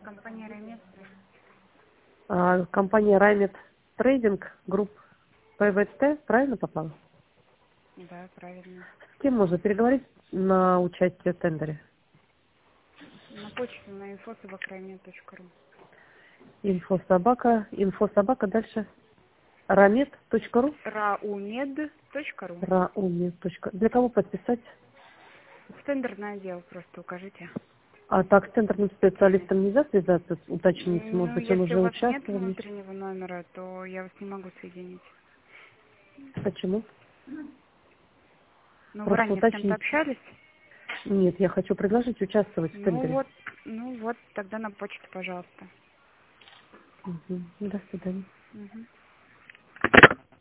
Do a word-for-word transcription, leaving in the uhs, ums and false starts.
Компания Раймет. А, компания Раймет Трейдинг, групп ПВТ, правильно попала? Да, правильно. С кем можно переговорить на участие в тендере? На почту на инфо собака раймет точка ру. Инфособака, инфособака, дальше рамет.ру? раумед точка ру. Раумед. Для кого подписать? В тендерный отдел просто укажите. А так с тендерным специалистом нельзя связаться, уточнить, может Ну, быть, он если уже у вас нет участвовал? внутреннего номера, то я вас не могу соединить. Почему? Но вы Просто ранее с кем-то уточнить. общались? Нет, я хочу предложить участвовать в Ну тендере. вот, ну вот, тогда на почту, пожалуйста. Угу. До свидания. Угу.